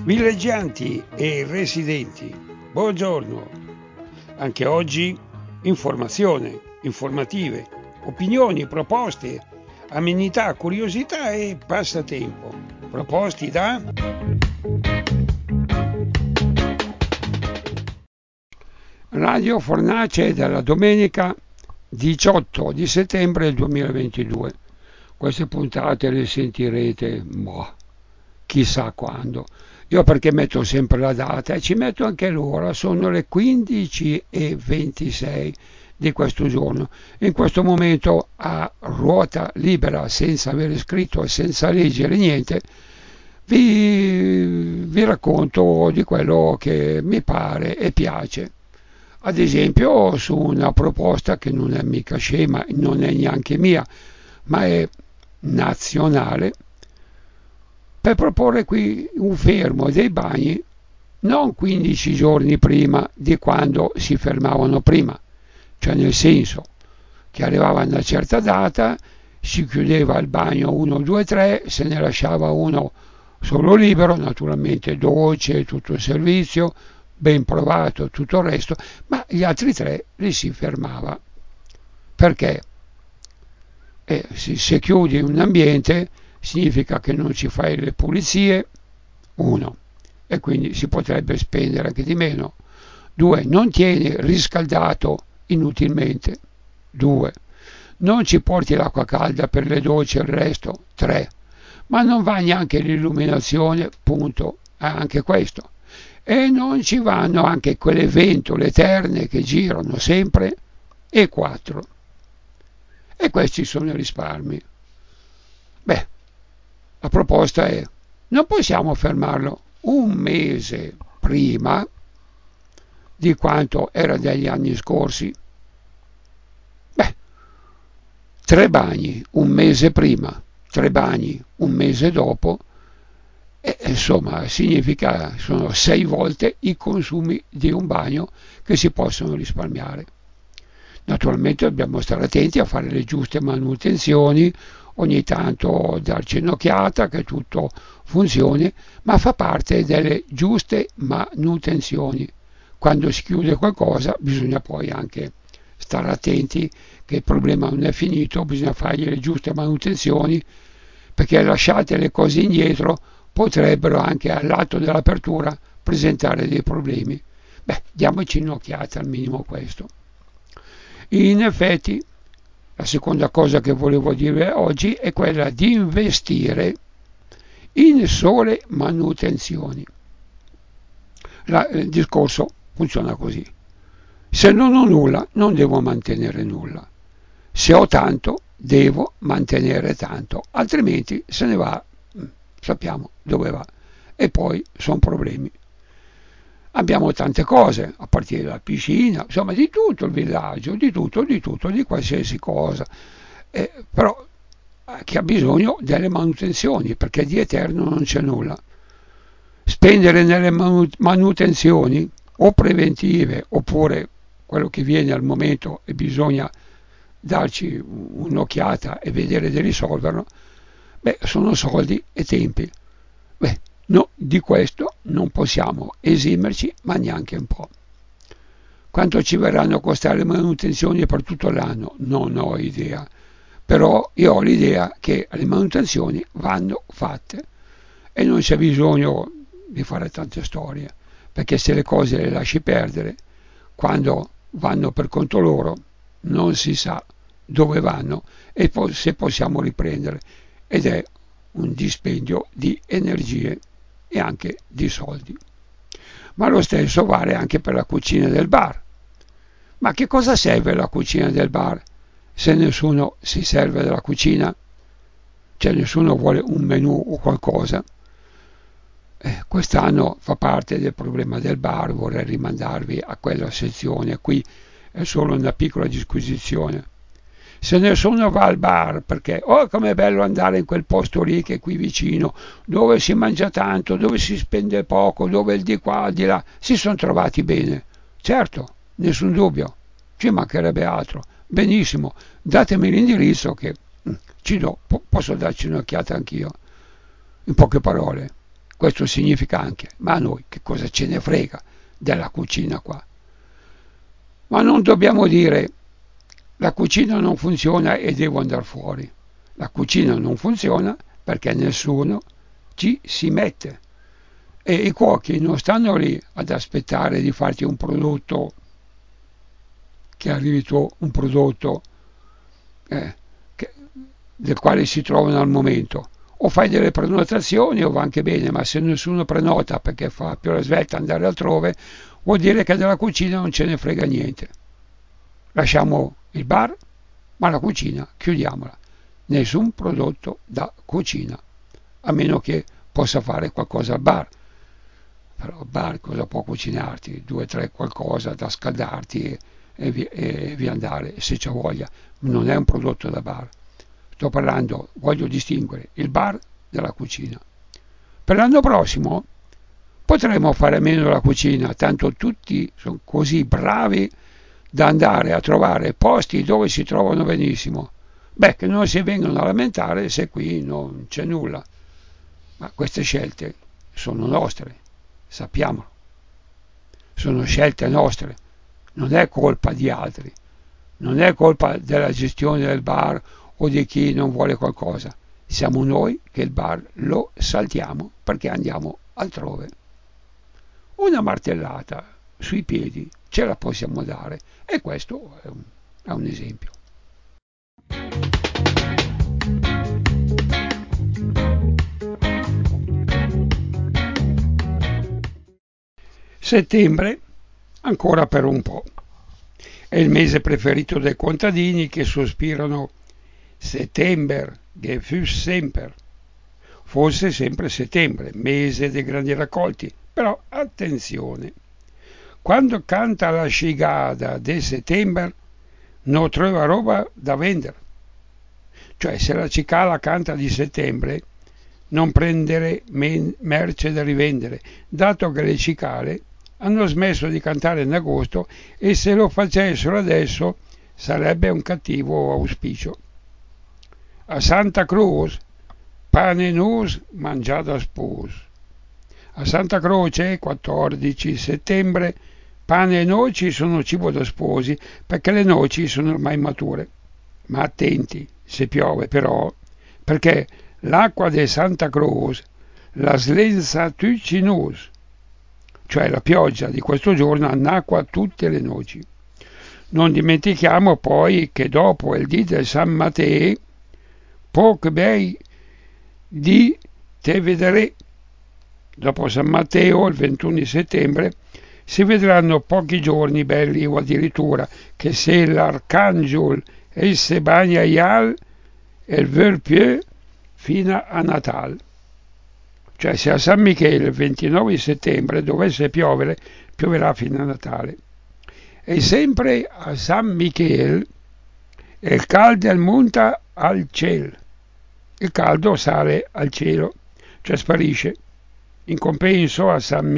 Villeggianti e residenti, buongiorno. Anche oggi informazione, informative, opinioni, proposte, amenità, curiosità e passatempo. Proposti da Radio Fornace della domenica 18 di settembre 2022. Queste puntate le sentirete, chissà quando. Io perché metto sempre la data e ci metto anche l'ora, sono le 15:26 di questo giorno. In questo momento a ruota libera, senza avere scritto e senza leggere niente, vi racconto di quello che mi pare e piace. Ad esempio su una proposta che non è mica scema, non è neanche mia, ma è nazionale, per proporre qui un fermo dei bagni non 15 giorni prima di quando si fermavano prima, cioè nel senso che arrivava una certa data, si chiudeva il bagno 1, 2, 3, se ne lasciava uno solo libero, naturalmente dolce, tutto il servizio, ben provato, tutto il resto, ma gli altri 3 li si fermava. Perché? Se chiudi un ambiente significa che non ci fai le pulizie, 1, e quindi si potrebbe spendere anche di meno. 2, non tieni riscaldato inutilmente. 2, non ci porti l'acqua calda per le docce e il resto. 3, ma non va neanche l'illuminazione, punto, anche questo. E non ci vanno anche quelle ventole eterne che girano sempre. E 4. E questi sono i risparmi. La proposta è: non possiamo fermarlo un mese prima di quanto era degli anni scorsi? 3 bagni un mese prima, 3 bagni un mese dopo, e insomma significa sono 6 volte i consumi di un bagno che si possono risparmiare. Naturalmente dobbiamo stare attenti a fare le giuste manutenzioni, ogni tanto darci un'occhiata che tutto funzioni, ma fa parte delle giuste manutenzioni. Quando si chiude qualcosa bisogna poi anche stare attenti che il problema non è finito, bisogna fargli le giuste manutenzioni, perché lasciate le cose indietro potrebbero anche all'atto dell'apertura presentare dei problemi. Diamoci un'occhiata al minimo questo. In effetti, la seconda cosa che volevo dire oggi è quella di investire in sole manutenzioni. Il discorso funziona così: se non ho nulla non devo mantenere nulla, se ho tanto devo mantenere tanto, altrimenti se ne va, sappiamo dove va, e poi sono problemi. Abbiamo tante cose, a partire dalla piscina, insomma di tutto il villaggio, di tutto, di qualsiasi cosa, però che ha bisogno delle manutenzioni, perché di eterno non c'è nulla. Spendere nelle manutenzioni o preventive oppure quello che viene al momento e bisogna darci un'occhiata e vedere di risolverlo, sono soldi e tempi. No, di questo non possiamo esimerci, ma neanche un po'. Quanto ci verranno a costare le manutenzioni per tutto l'anno? Non ho idea, però io ho l'idea che le manutenzioni vanno fatte e non c'è bisogno di fare tante storie, perché se le cose le lasci perdere, quando vanno per conto loro non si sa dove vanno e poi se possiamo riprendere, ed è un dispendio di energie e anche di soldi. Ma lo stesso vale anche per la cucina del bar. Ma che cosa serve la cucina del bar se nessuno si serve della cucina? Cioè nessuno vuole un menù o qualcosa? Quest'anno fa parte del problema del bar, vorrei rimandarvi a quella sezione, qui è solo una piccola disquisizione. Se nessuno va al bar perché com'è bello andare in quel posto lì che è qui vicino, dove si mangia tanto, dove si spende poco, dove il di qua, di là, si sono trovati bene. Certo, nessun dubbio, ci mancherebbe altro. Benissimo, datemi l'indirizzo che ci do, posso darci un'occhiata anch'io. In poche parole, Questo significa anche, ma a noi che cosa ce ne frega della cucina qua? Ma non dobbiamo dire la cucina non funziona e devo andare fuori. La cucina non funziona perché nessuno ci si mette. E i cuochi non stanno lì ad aspettare di farti un prodotto, che arrivi tu, un prodotto del quale si trovano al momento. O fai delle prenotazioni o va anche bene, ma se nessuno prenota perché fa più la svelta andare altrove, vuol dire che della cucina non ce ne frega niente. Lasciamo il bar, ma la cucina chiudiamola. Nessun prodotto da cucina, a meno che possa fare qualcosa al bar. Però al bar cosa può cucinarti? 2 o 3 qualcosa da scaldarti e via andare, se c'è voglia. Non è un prodotto da bar. Sto parlando, voglio distinguere il bar dalla cucina. Per l'anno prossimo potremo fare a meno della cucina, tanto tutti sono così bravi da andare a trovare posti dove si trovano benissimo. Beh, che non si vengono a lamentare se qui non c'è nulla. Ma queste scelte sono nostre, sappiamolo. Sono scelte nostre, non è colpa di altri, non è colpa della gestione del bar o di chi non vuole qualcosa. Siamo noi che il bar lo saltiamo perché andiamo altrove. Una martellata sui piedi ce la possiamo dare e questo è un esempio. Settembre ancora per un po'. È il mese preferito dai contadini che sospirano Settember, Gefüß semper. Forse sempre settembre, mese dei grandi raccolti, però attenzione. Quando canta la scigada de settembre, non trova roba da vendere. Cioè, se la cicala canta di settembre, non prendere merce da rivendere, dato che le cicale hanno smesso di cantare in agosto e se lo facessero adesso sarebbe un cattivo auspicio. A Santa Cruz, pane nus mangiato a spus. A Santa Croce, 14 settembre, pane e noci sono cibo da sposi perché le noci sono ormai mature. Ma attenti, se piove però, perché l'acqua di Santa Cruz la slenza tucinus, cioè la pioggia di questo giorno annacqua tutte le noci. Non dimentichiamo poi che dopo il dì del San Matteo, poco bei di te vedrei. Dopo San Matteo, il 21 di settembre, si vedranno pochi giorni belli o addirittura che se l'arcangelo esse bagna ial e il verpieu fino a Natale. Cioè se a San Michele il 29 di settembre dovesse piovere, pioverà fino a Natale. E sempre a San Michele il caldo monta al cielo. Il caldo sale al cielo, cioè sparisce. In compenso a San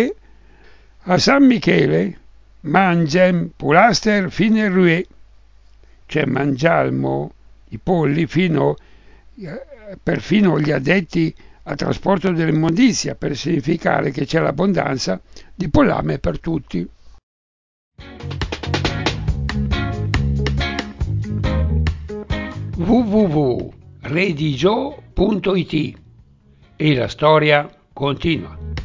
Michele mangem pulaster fino a rue, cioè mangiamo i polli perfino gli addetti al trasporto dell'immondizia per significare che c'è l'abbondanza di pollame per tutti. www.redigio.it e la storia continua.